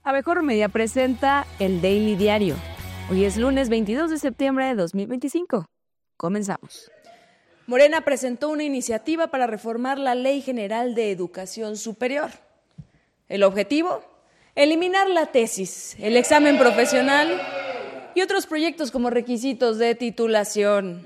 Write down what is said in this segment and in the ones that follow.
Abejorro Media presenta el Daily Diario. Hoy es lunes 22 de septiembre de 2025. Comenzamos. Morena presentó una iniciativa para reformar la Ley General de Educación Superior. El objetivo: eliminar la tesis, el examen profesional y otros proyectos como requisitos de titulación.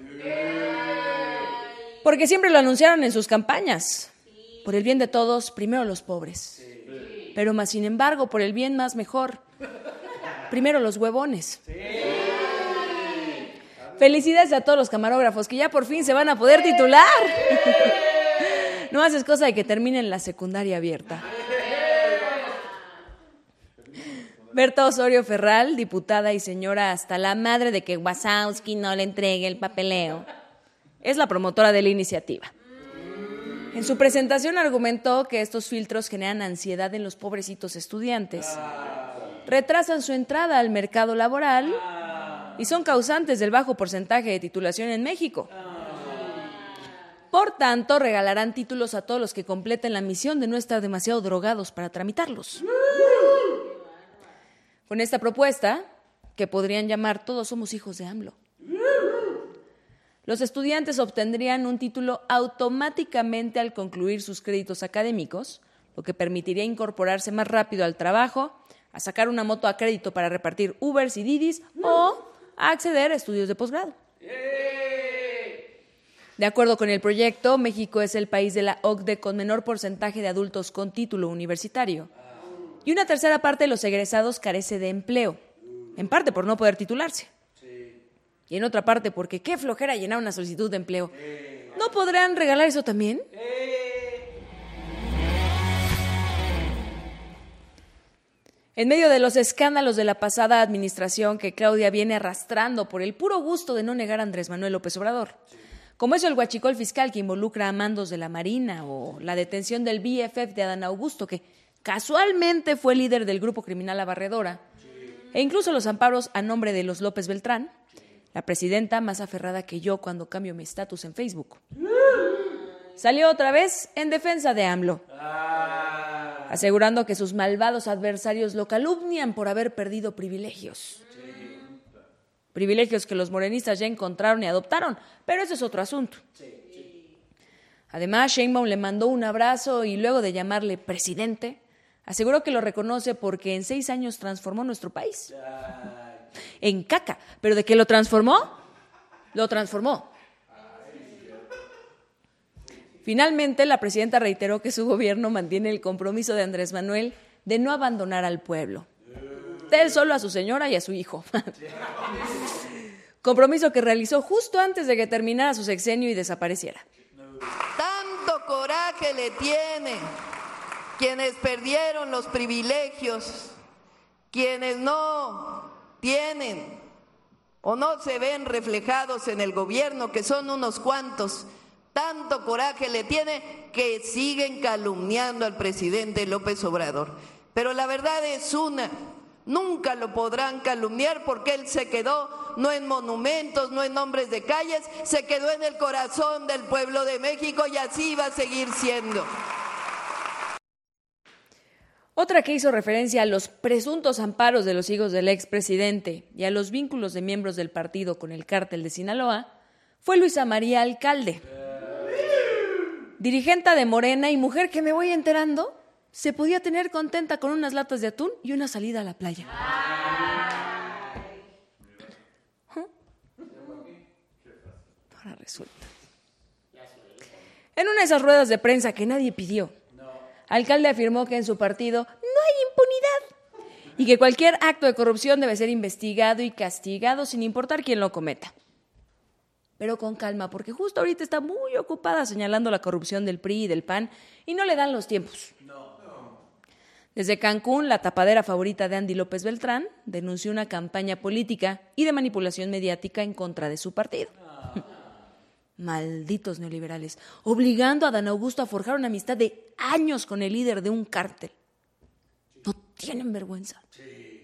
Porque siempre lo anunciaron en sus campañas. Por el bien de todos, primero los pobres. Pero más sin embargo, por el bien más mejor, primero los huevones. Felicidades a todos los camarógrafos que ya por fin se van a poder titular. No más es cosa de que terminen la secundaria abierta. Berta Osorio Ferral, diputada y señora hasta la madre de que Wazowski no le entregue el papeleo, es la promotora de la iniciativa. En su presentación argumentó que estos filtros generan ansiedad en los pobrecitos estudiantes, retrasan su entrada al mercado laboral y son causantes del bajo porcentaje de titulación en México. Por tanto, regalarán títulos a todos los que completen la misión de no estar demasiado drogados para tramitarlos. Con esta propuesta, que podrían llamar Todos somos hijos de AMLO, los estudiantes obtendrían un título automáticamente al concluir sus créditos académicos, lo que permitiría incorporarse más rápido al trabajo, a sacar una moto a crédito para repartir Ubers y Didis o a acceder a estudios de posgrado. De acuerdo con el proyecto, México es el país de la OCDE con menor porcentaje de adultos con título universitario. Y una tercera parte de los egresados carece de empleo, en parte por no poder titularse. Y en otra parte porque qué flojera llenar una solicitud de empleo. ¿No podrán regalar eso también? En medio de los escándalos de la pasada administración que Claudia viene arrastrando por el puro gusto de no negar a Andrés Manuel López Obrador, como es el huachicol fiscal que involucra a mandos de la Marina o la detención del BFF de Adán Augusto, que casualmente fue líder del grupo criminal La Barredora, e incluso los amparos a nombre de los López Beltrán, la presidenta más aferrada que yo cuando cambio mi estatus en Facebook, salió otra vez en defensa de AMLO, asegurando que sus malvados adversarios lo calumnian por haber perdido privilegios. Privilegios que los morenistas ya encontraron y adoptaron, pero eso es otro asunto. Además, Sheinbaum le mandó un abrazo y luego de llamarle presidente, aseguró que lo reconoce porque en 6 años transformó nuestro país. En caca, pero ¿de qué lo transformó? Lo transformó. Finalmente, la presidenta reiteró que su gobierno mantiene el compromiso de Andrés Manuel de no abandonar al pueblo. De él solo a su señora y a su hijo. Compromiso que realizó justo antes de que terminara su sexenio y desapareciera. Tanto coraje le tienen quienes perdieron los privilegios, quienes no tienen o no se ven reflejados en el gobierno, que son unos cuantos. Tanto coraje le tiene que siguen calumniando al presidente López Obrador. Pero la verdad es una: nunca lo podrán calumniar porque él se quedó no en monumentos, no en nombres de calles, se quedó en el corazón del pueblo de México y así va a seguir siendo. Otra que hizo referencia a los presuntos amparos de los hijos del expresidente y a los vínculos de miembros del partido con el cártel de Sinaloa fue Luisa María Alcalde, dirigente de Morena y mujer que, me voy enterando, se podía tener contenta con unas latas de atún y una salida a la playa. Ahora resulta. En una de esas ruedas de prensa que nadie pidió, Alcalde afirmó que en su partido no hay impunidad y que cualquier acto de corrupción debe ser investigado y castigado sin importar quién lo cometa. Pero con calma, porque justo ahorita está muy ocupada señalando la corrupción del PRI y del PAN y no le dan los tiempos. Desde Cancún, la tapadera favorita de Andy López Beltrán denunció una campaña política y de manipulación mediática en contra de su partido. Malditos neoliberales, obligando a Adán Augusto a forjar una amistad de años con el líder de un cártel. ¿No tienen vergüenza?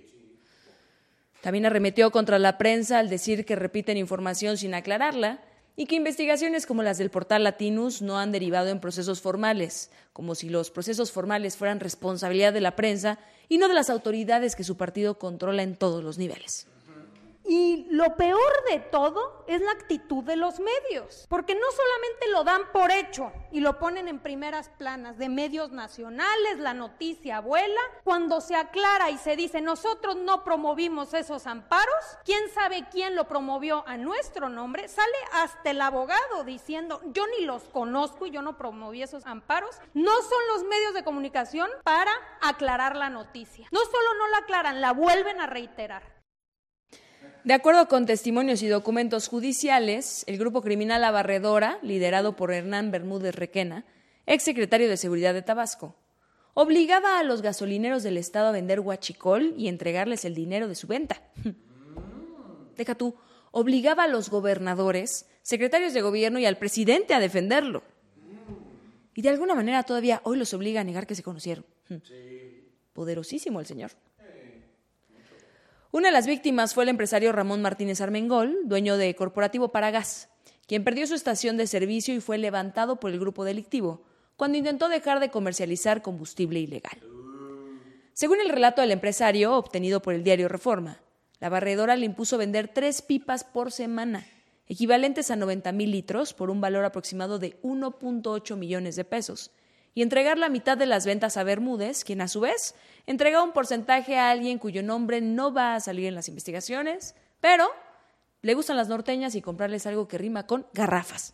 También arremetió contra la prensa al decir que repiten información sin aclararla y que investigaciones como las del portal Latinus no han derivado en procesos formales, como si los procesos formales fueran responsabilidad de la prensa y no de las autoridades que su partido controla en todos los niveles. Y lo peor de todo es la actitud de los medios, porque no solamente lo dan por hecho y lo ponen en primeras planas de medios nacionales, la noticia vuela, cuando se aclara y se dice nosotros no promovimos esos amparos, quién sabe quién lo promovió a nuestro nombre, sale hasta el abogado diciendo yo ni los conozco y yo no promoví esos amparos. No son los medios de comunicación para aclarar la noticia, no solo no la aclaran, la vuelven a reiterar. De acuerdo con testimonios y documentos judiciales, el grupo criminal La Barredora, liderado por Hernán Bermúdez Requena, exsecretario de Seguridad de Tabasco, obligaba a los gasolineros del estado a vender huachicol y entregarles el dinero de su venta. Deja tú, obligaba a los gobernadores, secretarios de gobierno y al presidente a defenderlo. Y de alguna manera todavía hoy los obliga a negar que se conocieron. Poderosísimo el señor. Una de las víctimas fue el empresario Ramón Martínez Armengol, dueño de Corporativo Paragas, quien perdió su estación de servicio y fue levantado por el grupo delictivo cuando intentó dejar de comercializar combustible ilegal. Según el relato del empresario, obtenido por el diario Reforma, La Barredora le impuso vender 3 pipas por semana, equivalentes a 90,000 litros por un valor aproximado de 1.8 millones de pesos, y entregar la mitad de las ventas a Bermúdez, quien a su vez entrega un porcentaje a alguien cuyo nombre no va a salir en las investigaciones, pero le gustan las norteñas y comprarles algo que rima con garrafas.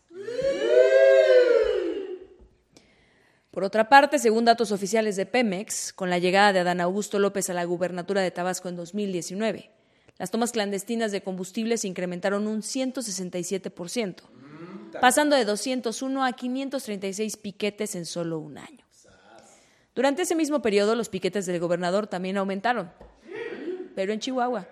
Por otra parte, según datos oficiales de Pemex, con la llegada de Adán Augusto López a la gubernatura de Tabasco en 2019, las tomas clandestinas de combustible se incrementaron un 167%. Pasando de 201 a 536 piquetes en solo un año. Durante ese mismo periodo, los piquetes del gobernador también aumentaron, pero en Chihuahua.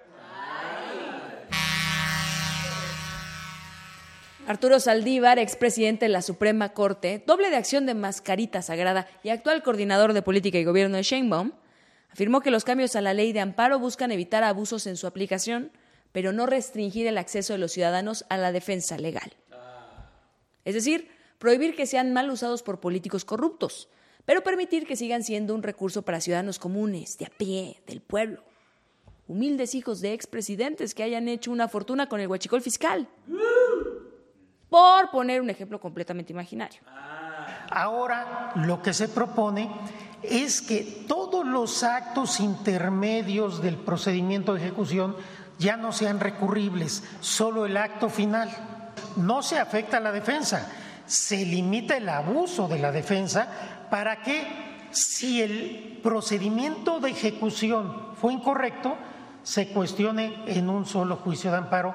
Arturo Saldívar, expresidente de la Suprema Corte, doble de acción de Mascarita Sagrada y actual coordinador de política y gobierno de Sheinbaum, afirmó que los cambios a la ley de amparo buscan evitar abusos en su aplicación, pero no restringir el acceso de los ciudadanos a la defensa legal. Es decir, prohibir que sean mal usados por políticos corruptos, pero permitir que sigan siendo un recurso para ciudadanos comunes, de a pie, del pueblo. Humildes hijos de expresidentes que hayan hecho una fortuna con el huachicol fiscal. Por poner un ejemplo completamente imaginario. Ahora, lo que se propone es que todos los actos intermedios del procedimiento de ejecución ya no sean recurribles, solo el acto final. No se afecta a la defensa, se limita el abuso de la defensa para que, si el procedimiento de ejecución fue incorrecto, se cuestione en un solo juicio de amparo.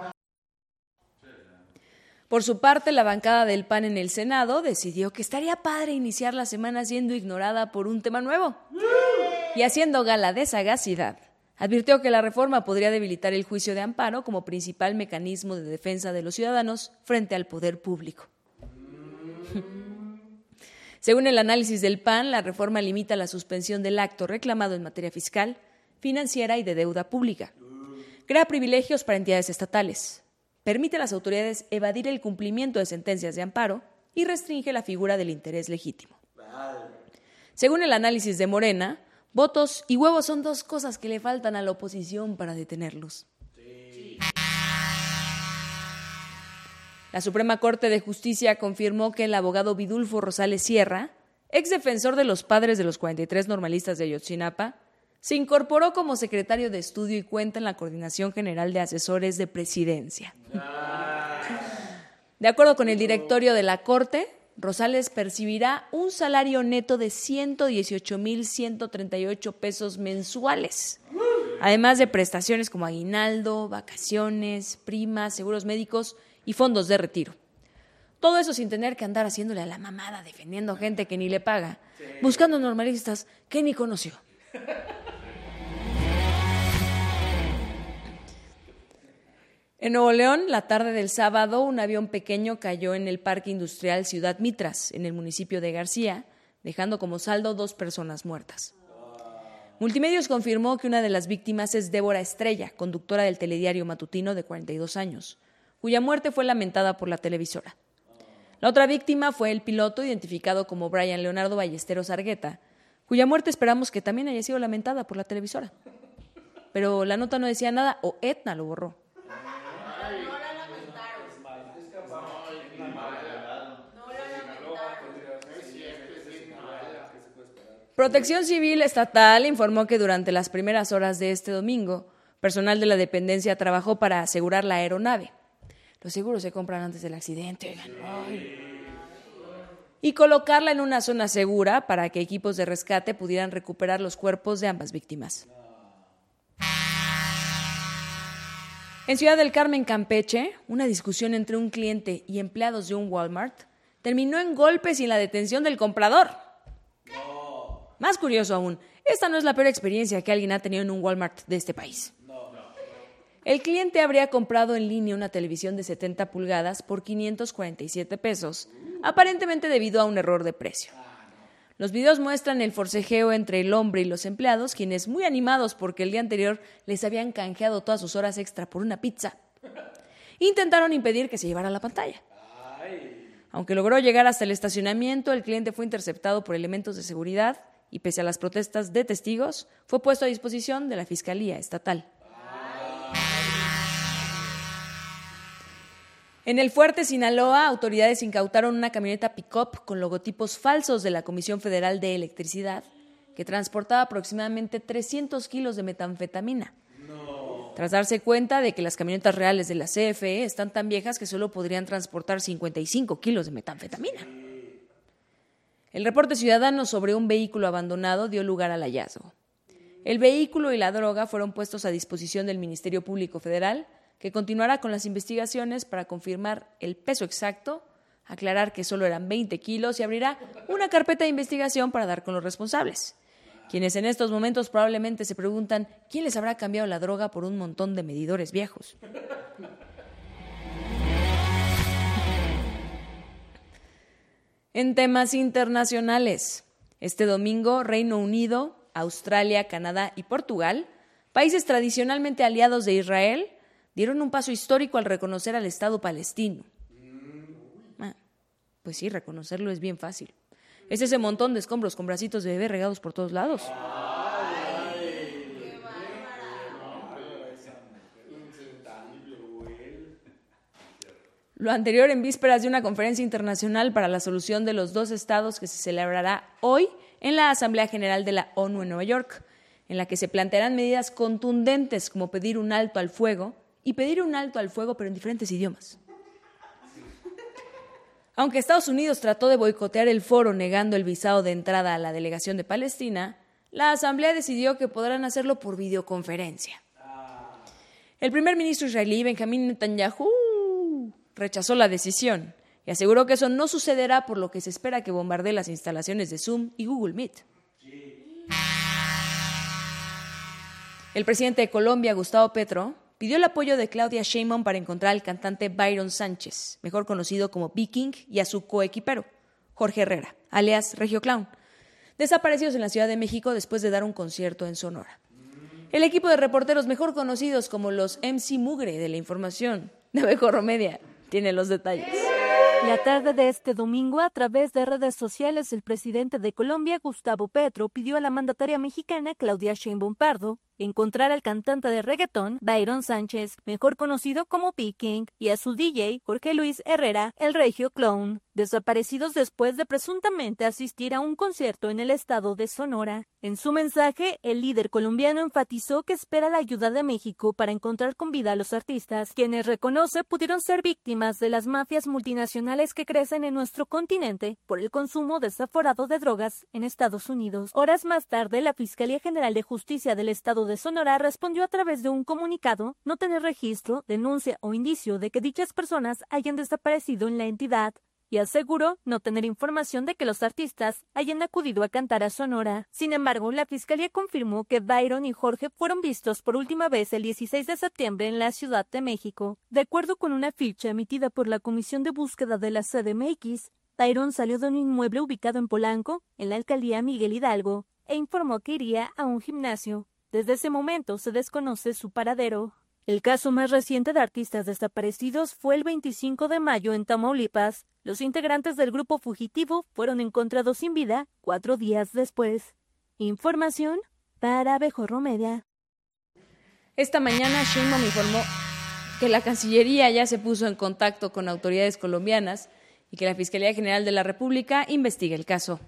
Por su parte, la bancada del PAN en el Senado decidió que estaría padre iniciar la semana siendo ignorada por un tema nuevo. Y haciendo gala de sagacidad, advirtió que la reforma podría debilitar el juicio de amparo como principal mecanismo de defensa de los ciudadanos frente al poder público. Según el análisis del PAN, la reforma limita la suspensión del acto reclamado en materia fiscal, financiera y de deuda pública. Crea privilegios para entidades estatales. Permite a las autoridades evadir el cumplimiento de sentencias de amparo y restringe la figura del interés legítimo. Según el análisis de Morena, votos y huevos son 2 cosas que le faltan a la oposición para detenerlos. Sí. La Suprema Corte de Justicia confirmó que el abogado Vidulfo Rosales Sierra, ex defensor de los padres de los 43 normalistas de Ayotzinapa, se incorporó como secretario de estudio y cuenta en la Coordinación General de Asesores de Presidencia. De acuerdo con el directorio de la Corte, Rosales percibirá un salario neto de 118,138 pesos mensuales, además de prestaciones como aguinaldo, vacaciones, primas, seguros médicos y fondos de retiro. Todo eso sin tener que andar haciéndole a la mamada, defendiendo gente que ni le paga, buscando normalistas que ni conoció. En Nuevo León, la tarde del sábado, un avión pequeño cayó en el Parque Industrial Ciudad Mitras, en el municipio de García, dejando como saldo 2 personas muertas. Multimedios confirmó que una de las víctimas es Débora Estrella, conductora del telediario matutino de 42 años, cuya muerte fue lamentada por la televisora. La otra víctima fue el piloto, identificado como Brian Leonardo Ballesteros Argueta, cuya muerte esperamos que también haya sido lamentada por la televisora. Pero la nota no decía nada o Etna lo borró. Protección Civil Estatal informó que durante las primeras horas de este domingo, personal de la dependencia trabajó para asegurar la aeronave. Los seguros se compran antes del accidente. Y colocarla en una zona segura para que equipos de rescate pudieran recuperar los cuerpos de ambas víctimas. En Ciudad del Carmen, Campeche, una discusión entre un cliente y empleados de un Walmart terminó en golpes y en la detención del comprador. Más curioso aún, esta no es la peor experiencia que alguien ha tenido en un Walmart de este país. El cliente habría comprado en línea una televisión de 70 pulgadas por 547 pesos, aparentemente debido a un error de precio. Los videos muestran el forcejeo entre el hombre y los empleados, quienes, muy animados porque el día anterior les habían canjeado todas sus horas extra por una pizza, intentaron impedir que se llevara la pantalla. Aunque logró llegar hasta el estacionamiento, el cliente fue interceptado por elementos de seguridad y, pese a las protestas de testigos, fue puesto a disposición de la Fiscalía Estatal. En el Fuerte, Sinaloa, autoridades incautaron una camioneta pick-up con logotipos falsos de la Comisión Federal de Electricidad que transportaba aproximadamente 300 kilos de metanfetamina. Tras darse cuenta de que las camionetas reales de la CFE están tan viejas que solo podrían transportar 55 kilos de metanfetamina. El reporte ciudadano sobre un vehículo abandonado dio lugar al hallazgo. El vehículo y la droga fueron puestos a disposición del Ministerio Público Federal, que continuará con las investigaciones para confirmar el peso exacto, aclarar que solo eran 20 kilos y abrirá una carpeta de investigación para dar con los responsables, quienes en estos momentos probablemente se preguntan quién les habrá cambiado la droga por un montón de medidores viejos. En temas internacionales, este domingo Reino Unido, Australia, Canadá y Portugal, países tradicionalmente aliados de Israel, dieron un paso histórico al reconocer al Estado palestino. Pues sí, reconocerlo es bien fácil. Es ese montón de escombros con bracitos de bebé regados por todos lados. Lo anterior en vísperas de una conferencia internacional para la solución de los dos estados que se celebrará hoy en la Asamblea General de la ONU en Nueva York, en la que se plantearán medidas contundentes como pedir un alto al fuego y pedir un alto al fuego pero en diferentes idiomas. Aunque Estados Unidos trató de boicotear el foro negando el visado de entrada a la delegación de Palestina, la Asamblea decidió que podrán hacerlo por videoconferencia. El primer ministro israelí, Benjamín Netanyahu, rechazó la decisión y aseguró que eso no sucederá, por lo que se espera que bombardee las instalaciones de Zoom y Google Meet. El presidente de Colombia, Gustavo Petro, pidió el apoyo de Claudia Sheinbaum para encontrar al cantante Byron Sánchez, mejor conocido como Viking, y a su coequipero, Jorge Herrera, alias Regio Clown, desaparecidos en la Ciudad de México después de dar un concierto en Sonora. El equipo de reporteros mejor conocidos como los MC Mugre de la información, de Abejorro Media, tiene los detalles. La tarde de este domingo, a través de redes sociales, el presidente de Colombia, Gustavo Petro, pidió a la mandataria mexicana, Claudia Sheinbaum Pardo, encontrar al cantante de reggaetón, Byron Sánchez, mejor conocido como P-King, y a su DJ, Jorge Luis Herrera, el Regio Clown, desaparecidos después de presuntamente asistir a un concierto en el estado de Sonora. En su mensaje, el líder colombiano enfatizó que espera la ayuda de México para encontrar con vida a los artistas, quienes reconoce pudieron ser víctimas de las mafias multinacionales que crecen en nuestro continente por el consumo desaforado de drogas en Estados Unidos. Horas más tarde, la Fiscalía General de Justicia del Estado de Sonora respondió a través de un comunicado no tener registro, denuncia o indicio de que dichas personas hayan desaparecido en la entidad, y aseguró no tener información de que los artistas hayan acudido a cantar a Sonora. Sin embargo, la Fiscalía confirmó que Byron y Jorge fueron vistos por última vez el 16 de septiembre en la Ciudad de México. De acuerdo con una ficha emitida por la Comisión de Búsqueda de la CDMX, Byron salió de un inmueble ubicado en Polanco, en la alcaldía Miguel Hidalgo, e informó que iría a un gimnasio. Desde ese momento se desconoce su paradero. El caso más reciente de artistas desaparecidos fue el 25 de mayo en Tamaulipas. Los integrantes del grupo fugitivo fueron encontrados sin vida 4 días después. Información para Abejorro Media. Esta mañana Sheinbaum informó que la Cancillería ya se puso en contacto con autoridades colombianas y que la Fiscalía General de la República investiga el caso.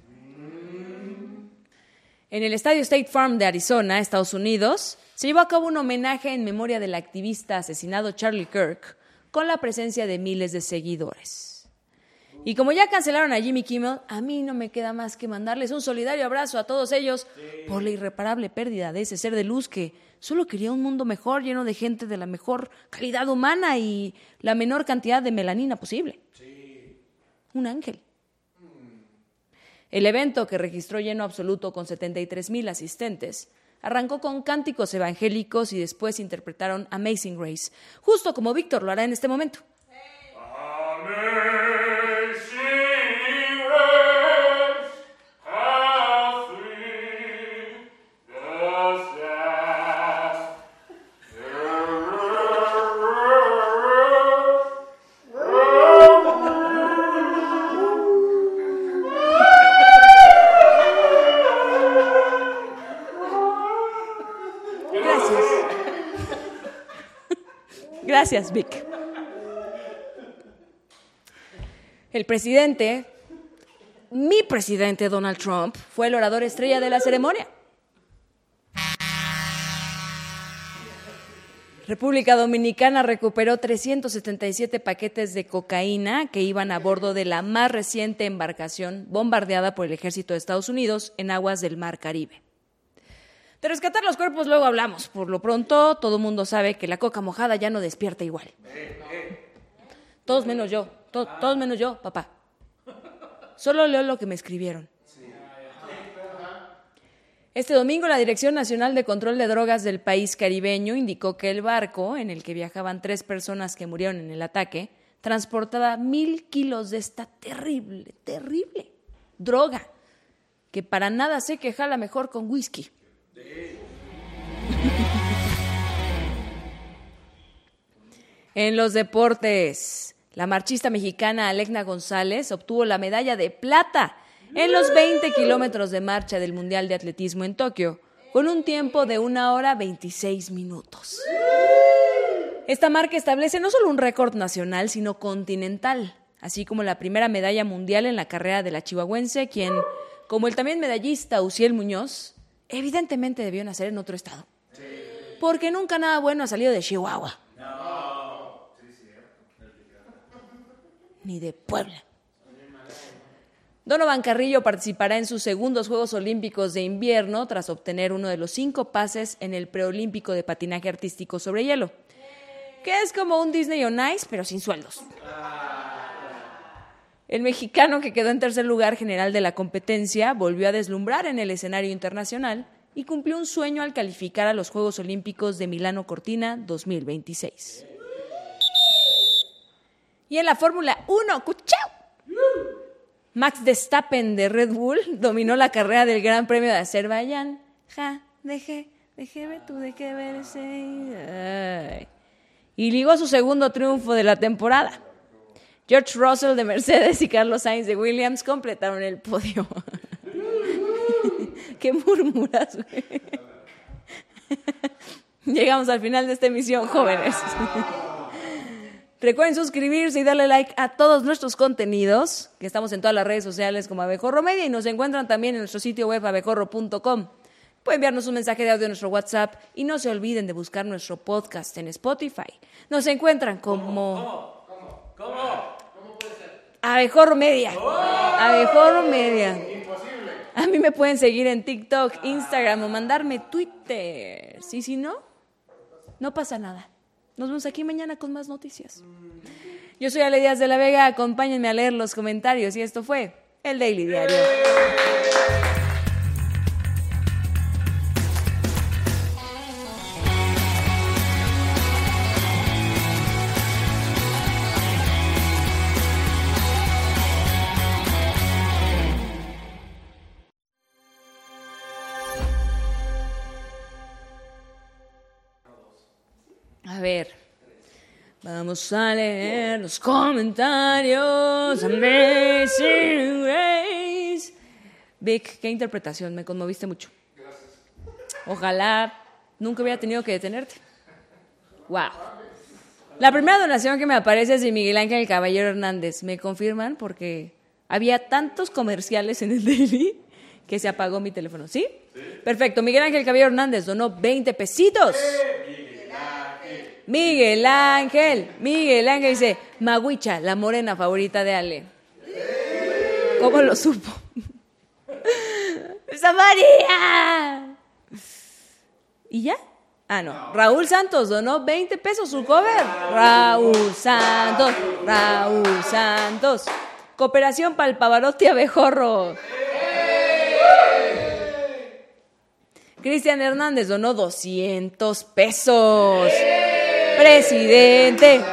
En el estadio State Farm de Arizona, Estados Unidos, se llevó a cabo un homenaje en memoria del activista asesinado Charlie Kirk, con la presencia de miles de seguidores. Y como ya cancelaron a Jimmy Kimmel, a mí no me queda más que mandarles un solidario abrazo a todos ellos por la irreparable pérdida de ese ser de luz que solo quería un mundo mejor, lleno de gente de la mejor calidad humana y la menor cantidad de melanina posible. Un ángel. El evento, que registró lleno absoluto con 73,000 asistentes, arrancó con cánticos evangélicos y después interpretaron Amazing Grace, justo como Víctor lo hará en este momento. Gracias, Vic. El presidente, mi presidente Donald Trump, fue el orador estrella de la ceremonia. República Dominicana recuperó 377 paquetes de cocaína que iban a bordo de la más reciente embarcación bombardeada por el ejército de Estados Unidos en aguas del Mar Caribe. De rescatar los cuerpos luego hablamos. Por lo pronto, todo el mundo sabe que la coca mojada ya no despierta igual. Todos menos yo. Todos menos yo, papá. Solo leo lo que me escribieron. Este domingo, la Dirección Nacional de Control de Drogas del país caribeño indicó que el barco, en el que viajaban 3 personas que murieron en el ataque, transportaba 1,000 kilos de esta terrible droga, que para nada sé que jala mejor con whisky. En los deportes, la marchista mexicana Alecna González obtuvo la medalla de plata en los 20 kilómetros de marcha del Mundial de Atletismo en Tokio, con un tiempo de 1 hora 26 minutos. Esta marca establece no solo un récord nacional, sino continental, así como la primera medalla mundial en la carrera de la chihuahuense, quien, como el también medallista Uciel Muñoz, evidentemente debió nacer en otro estado. Porque nunca nada bueno ha salido de Chihuahua. Ni de Puebla. Donovan Carrillo participará en sus segundos Juegos Olímpicos de invierno tras obtener uno de los 5 pases en el preolímpico de patinaje artístico sobre hielo, que es como un Disney on Ice, pero sin sueldos. El mexicano, que quedó en tercer lugar general de la competencia, volvió a deslumbrar en el escenario internacional y cumplió un sueño al calificar a los Juegos Olímpicos de Milano Cortina 2026. Y en la Fórmula 1, ¡cuchao! Max Verstappen de Red Bull dominó la carrera del Gran Premio de Azerbaiyán. Y ligó su segundo triunfo de la temporada. George Russell de Mercedes y Carlos Sainz de Williams completaron el podio. ¿Qué murmuras, güey? Llegamos al final de esta emisión, jóvenes. Recuerden suscribirse y darle like a todos nuestros contenidos, que estamos en todas las redes sociales como Abejorro Media y nos encuentran también en nuestro sitio web abejorro.com. Pueden enviarnos un mensaje de audio a nuestro WhatsApp y no se olviden de buscar nuestro podcast en Spotify. Nos encuentran como... ¿Cómo puede ser? Abejorro Media. Abejorro Media. Imposible. A mí me pueden seguir en TikTok, Instagram o mandarme Twitter. Y si no, no pasa nada. Nos vemos aquí mañana con más noticias. Yo soy Ale Díaz de la Vega, acompáñenme a leer los comentarios y esto fue el Daily Diario. A ver, vamos a leer los comentarios. Amazing Grace. Vic, qué interpretación, me conmoviste mucho. Gracias. Ojalá nunca hubiera tenido que detenerte. Wow. La primera donación que me aparece es de Miguel Ángel Caballero Hernández. ¿Me confirman? Porque había tantos comerciales en el Daily que se apagó mi teléfono. ¿Sí? Sí. Perfecto. Miguel Ángel Caballero Hernández donó 20 pesitos. Miguel Ángel dice, Maguicha, la morena favorita de Ale. ¿Cómo lo supo? ¡Esa María! ¿Y ya? Ah, no. Raúl Santos donó 20 pesos su cover. Raúl Santos. Cooperación para el Pavarotti Abejorro. Cristian Hernández donó 200 pesos. Presidente.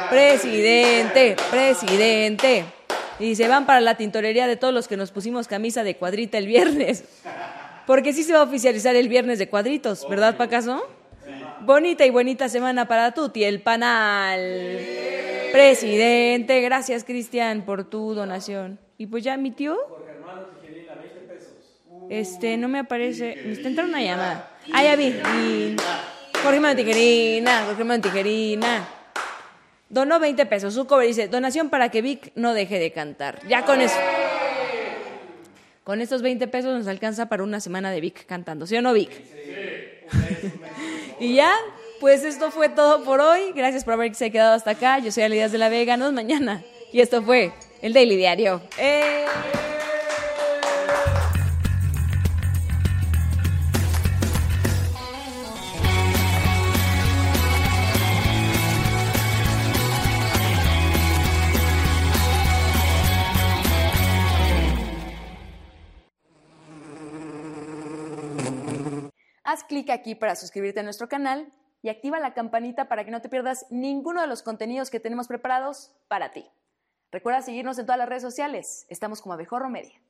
Y se van para la tintorería de todos los que nos pusimos camisa de cuadrita el viernes. Porque sí se va a oficializar el viernes de cuadritos, ¿verdad, Pacaso? Sí. Bonita y buenita semana para Tuti, el panal. Presidente, gracias, Cristian, por tu donación. Y pues ya, mi tío. Jorge Hermano Tijerina, 20 pesos. No me aparece. Me está entrando una llamada. Ah, ya vi. Jorge Hermano Tijerina. Donó 20 pesos. Su cover dice, donación para que Vic no deje de cantar. Ya con eso. Con estos 20 pesos nos alcanza para una semana de Vic cantando. ¿Sí o no, Vic? Sí. Y ya, pues esto fue todo por hoy. Gracias por haberse quedado hasta acá. Yo soy Ale Díaz de la Vega. Nos vemos mañana. Y esto fue el Daily Diario. Haz clic aquí para suscribirte a nuestro canal y activa la campanita para que no te pierdas ninguno de los contenidos que tenemos preparados para ti. Recuerda seguirnos en todas las redes sociales. Estamos como Abejorro Media.